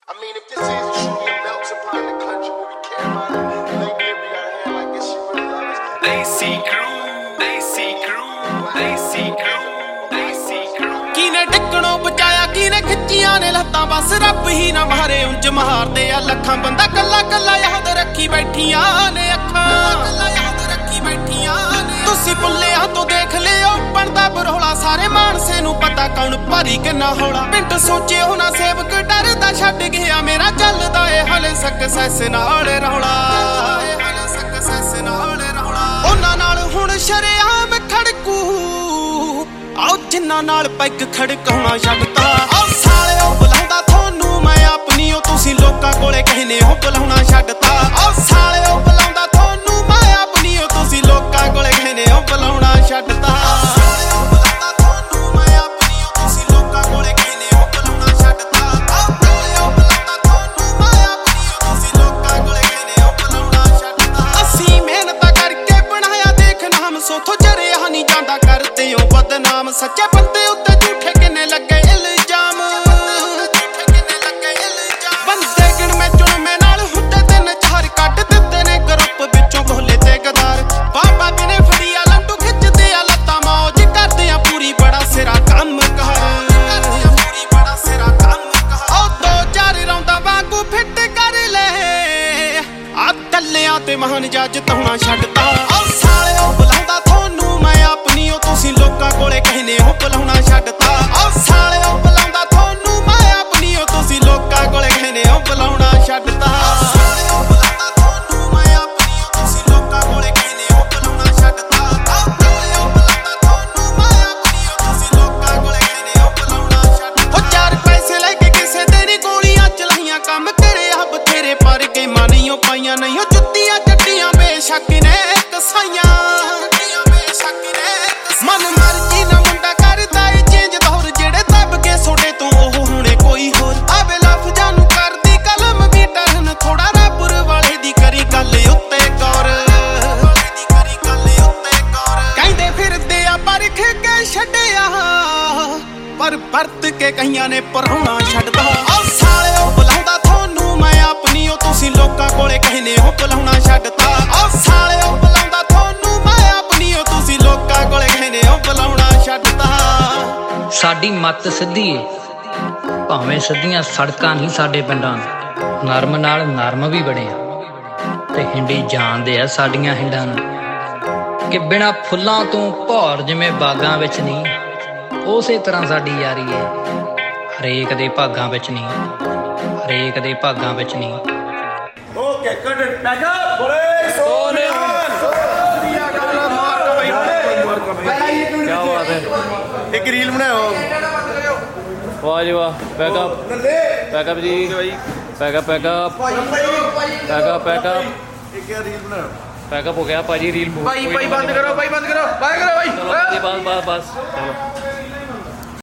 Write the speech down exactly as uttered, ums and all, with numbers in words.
I mean, if this is truly a melting pot in the country where we care about it, maybe we got a hand like this shit really love us. They see crew, they see crew, they see crew, they see crew. ਕਿਨੇ ਡਿੱਗਣੋਂ ਬਚਾਇਆ ਕਿਨੇ ਖਿੱਚੀਆਂ ਨੇ ਲੱਤਾਂ ਬਸ ਰੱਬ ਹੀ ਨਾ ਮਾਰੇ ਉਂਝ ਮਾਰਦੇ ਆ ਲੱਖਾਂ ਬੰਦਾ ਕੱਲਾ ਕੱਲਾ ਯਾਦ ਰੱਖੀ ਬੈਠੀਆਂ ਨੇ ਅੱਖਾਂ ਕੱਲਾ ਯਾਦ ਰੱਖੀ ਬੈਠੀਆਂ ਨੇ ਤੁਸੀਂ ਭੁੱਲਿਆ ਤੋਂ ਦੇਖ ਲਿਓ ਬਣਦਾ ਬਰੋਲਾ ਸਾਰੇ ਮਾਨਸੇ ਨੂੰ ਪਤਾ ਕੌਣ ਭਾਰੀ ਕਿੰਨਾ ਹੌਲਾ ਪਿੰਡ ਸੋਚਿਓ ਨਾ ਸੇਵਕ ਡਰਦਾ ਛੱਡ ਗਿਆ ਮੇਰਾ ਚੱਲਦਾ ਏ ਹਲੇ ਸਕਸੈਸ ਨਾਲ ਰੌਲਾ ਹਲੇ ਸਕਸੈਸ ਨਾਲ ਰੌਲਾ ਉਹਨਾਂ ਨਾਲ ਹੁਣ ਸ਼ਰੇਆਮ ਖੜਕੂ ਆਓ ਜਿੰਨਾ ਨਾਲ ਪੈਗ ਖੜਕਾਉਣਾ ਛੱਡਤਾ ਆਓ ਸਾਲਿਓ ਬੁਲਾਉਂਦਾ ਤੁਹਾਨੂੰ ਮੈਂ ਆਪਣੀ ਓ ਤੁਸੀਂ ਲੋਕਾਂ ਕੋਲੇ ਕਹਿੰਦੇ ਹੋ ਬੁਲਾਉਣਾ ਛੱਡਤਾ ਆਓ ਸਾਲਿਓ ਬੁਲਾਉਂਦਾ ਤੁਹਾਨੂੰ ਮੈਂ ਆਪਣੀ ਓ ਤੁਸੀਂ ਲੋਕਾਂ ਕੋਲੇ ਕਹਿੰਦੇ ਹੋ ਬੁਲਾਉਣਾ ਛੱਡਤਾ ਸਾਲਿਓ ਬੁਲਾਉਂਦਾ ਤੁਹਾਨੂੰ ਮੈਂ ਆਪਣੀ ਓ ਤੁਸੀਂ ਲੋਕਾਂ ਕੋਲੇ ਕਹਿੰਦੇ ਹੋ ਬੁਲਾਉਣਾ ਛੱਡਤਾ ਆਓ ਸਾਲਿਓ ਬੁਲਾਉਂਦਾ ਤੁਹਾਨੂੰ ਮੈਂ ਆਪਣੀ ਓ ਤੁਸੀਂ ਲੋਕਾਂ ਕੋਲੇ ਕਹਿੰਦੇ ਹੋ ਬੁਲਾਉਣਾ ਛੱਡਤਾ ਅਸੀਂ ਮਿਹਨਤ ਕਰਕੇ ਬਣਾਇਆ ਦੇਖ ਨਾਮ ਸੋਥੋਂ ਚਰਿਆ ਨਹੀਂ ਜਾਂਦਾ ਕਰਦੇ ਹੋ ਬਦਨਾਮ ਸੱਚੇ ਬੰਦੇ ਉੱਤੇ ਝੂਠੇ ਕਿੰਨੇ ਲੱਗੇ ਇਲਜ਼ਾਮ ਬੰਦੇ ਗਿਣਵੇਂ ਚੁਣਵੇਂ ਨਾਲ ਹੁੰਦੇ ਤਿੰਨ ਚਾਰ ਕੱਢ ਦਿੱਤੇ ਨੇ ਗਰੁੱਪ ਵਿੱਚੋਂ ਭੋਲੇ ਤੇ ਗਦਾਰ ਬਾਬਾ ਬਿਨੇ ਫੜੀਆ ਲੰਡੂ ਖਿੱਚਦੇ ਆ ਲੱਤਾਂ ਮੌਜ ਕਰਦੇ ਆ ਪੂਰੀ ਬੜਾ ਸਿਰਾ ਕੰਮ ਕਰ ਪੂਰੀ ਬੜਾ ਸਿਰਾ ਕੰਮ ਕਰ ਉਹ ਦੋ ਚਾਰ ਰੌਂਦਾ ਵਾਂਗੂ ਫਿੱਟ ਕਰ ਲੈ ਆ ਕੱਲਿਆਂ ਤੇ ਮਹਾਨ ਜੱਜ ਤਾਉਣਾ ਛੱਡਤਾ ਉਹ ਸਾਲਿਓ ਬੁਲਾਉਂਦਾ ਤੁਹਾਨੂੰ ਮੈਂ ਆਪਣੀ ਓ ਤੁਸੀਂ ਲੋਕਾਂ ਕੋਲੇ ਕਹਿੰਦੇ ਹੋ ਬੁਲਾਉਣਾ ਛੱਡਤਾ ਆਓ ਸਾਲਿਓ ਬੁਲਾਉਂਦਾ ਤੁਹਾਨੂੰ ਮੈਂ ਆਪਣੀ ਓ ਤੁਸੀਂ ਲੋਕਾਂ ਕੋਲੇ ਕਹਿੰਦੇ ਹੋ ਬੁਲਾਉਣਾ ਛੱਡਤਾ ਸਾਲਿਓ ਬੁਲਾਉਂਦਾ ਤੁਹਾਨੂੰ ਮੈਂ ਆਪਣੀ ਓ ਤੁਸੀਂ ਲੋਕਾਂ ਕੋਲੇ ਕਹਿੰਦੇ ਹੋ ਬੁਲਾਉਣਾ ਛੱਡਤਾ ਆਓ ਸਾਲਿਓ ਬੁਲਾਉਂਦਾ ਤੁਹਾਨੂੰ ਮੈਂ ਆਪਣੀ ਓ ਤੁਸੀਂ ਲੋਕਾਂ ਕੋਲੇ ਕਹਿੰਦੇ ਹੋ ਬੁਲਾਉਣਾ ਛੱਡਤਾ ਉਹ ਚਾਰ ਪੈਸੇ ਲੈ ਕੇ ਕਿਸੇ ਦੇ ਨੀ ਗੋਲੀਆਂ ਚਲਾਈਆਂ ਕੰਮ ਕਰਿਆ ਬਥੇਰੇ ਪਰ ਗੇਮਾਂ ਨਹੀਂ ਓ ਪਾਈਆਂ ਨਹੀਂ ਓ ਜੁੱਤੀਆਂ ਚੱਟੀਆਂ ਬੇਸ਼ੱਕ ਨੇ ਕਸਾਈਆਂ ਮਨ ਮਰਜੀ ਨਾ ਮੁੰਡਾ ਕਰਦਾ ਏ ਚੇਂਜ ਦੌਰ ਜਿਹੜੇ ਦੱਬ ਕੇ ਸੋਡੇ ਤੋਂ ਉਹ ਹੁਣੇ ਕੋਈ ਹੋਰ ਆਵੇ ਲਫ਼ਜ਼ਾਂ ਨੂੰ ਕਰਦੀ ਕਲਮ ਵੀ ਟਰਨ ਥੋੜਾ ਰੱਬਰ ਵਾਲੇ ਦੀ ਕਰੀ ਗੱਲ ਉੱਤੇ ਗੌਰ ਦੀ ਕਰੀ ਗੱਲ ਉੱਤੇ ਗੌਰ ਕਹਿੰਦੇ ਫਿਰਦੇ ਆ ਪਰਖ ਕੇ ਛੱਡਿਆ ਪਰ ਵਰਤ ਕੇ ਕਈਆਂ ਨੇ ਪਰਾਉਣਾ ਛੱਡਦਾ ਆਓ ਸਾਲਿਓ ਬੁਲਾਉਂਦਾ ਤੁਹਾਨੂੰ ਮੈਂ ਆਪਣੀ ਓ ਤੁਸੀਂ ਲੋਕਾਂ ਕੋਲੇ ਕਹਿੰਦੇ ਹੋ ਬੁਲਾਉਣਾ ਛੱਡਤਾ ਆਓ ਸਾਲਿਓ ਬੁਲਾਉਂਦਾ ਤੁਹਾਨੂੰ ਮੈਂ ਆਪਣੀ ਓ ਤੁਸੀਂ ਲੋਕਾਂ ਕੋਲੇ ਕਹਿੰਦੇ ਹੋ ਬੁਲਾਉਣਾ ਛੱਡਤਾ ਸਾਡੀ ਮੱਤ ਸਿੱਧੀ ਏ ਭਾਵੇਂ ਸਿੱਧੀਆਂ ਸੜਕਾਂ ਨਹੀਂ ਸਾਡੇ ਪਿੰਡਾਂ ਨਰਮ ਨਾਲ ਨਰਮ ਵੀ ਬਣੇ ਆ ਤੇ ਹਿੰਡੀ ਜਾਣਦੇ ਆ ਸਾਡੀਆਂ ਹਿੰਡਾਂ ਨੂੰ ਕਿ ਬਿਨਾਂ ਫੁੱਲਾਂ ਤੋਂ ਭੌਰ ਜਿਵੇਂ ਬਾਗਾਂ ਵਿੱਚ ਨਹੀਂ ਉਸੇ ਤਰ੍ਹਾਂ ਸਾਡੀ ਯਾਰੀ ਏ ਹਰੇਕ ਦੇ ਭਾਗਾਂ ਵਿੱਚ ਨਹੀਂ ਹਰੇਕ ਦੇ ਭਾਗਾਂ ਵਿੱਚ ਨਹੀਂ ਓਕੇ ਕੱਟ ਬੈਕ ਅਪ ਬੋਲੇ ਸੋਨੇ ਸੋਨੀਆ ਗਾਣਾ ਮਾਰ ਬਈ ਕੀ ਬਾਤ ਹੈ ਇੱਕ ਰੀਲ ਬਣਾਓ ਵਾਹ ਜੀ ਵਾਹ ਬੈਕ ਅਪ ਬੈਕ ਅਪ ਜੀ back up back up back up back up ਇੱਕ ਰੀਲ ਬਣਾਓ ਬੈਕ ਅਪ ਹੋ ਗਿਆ ਭਾਜੀ ਰੀਲ ਭਾਈ ਭਾਈ ਬੰਦ ਕਰੋ ਭਾਈ ਬੰਦ ਕਰੋ ਬਾਏ ਕਰੋ ਭਾਈ ਬਸ ਬਸ ਬਸ ਚਲੋ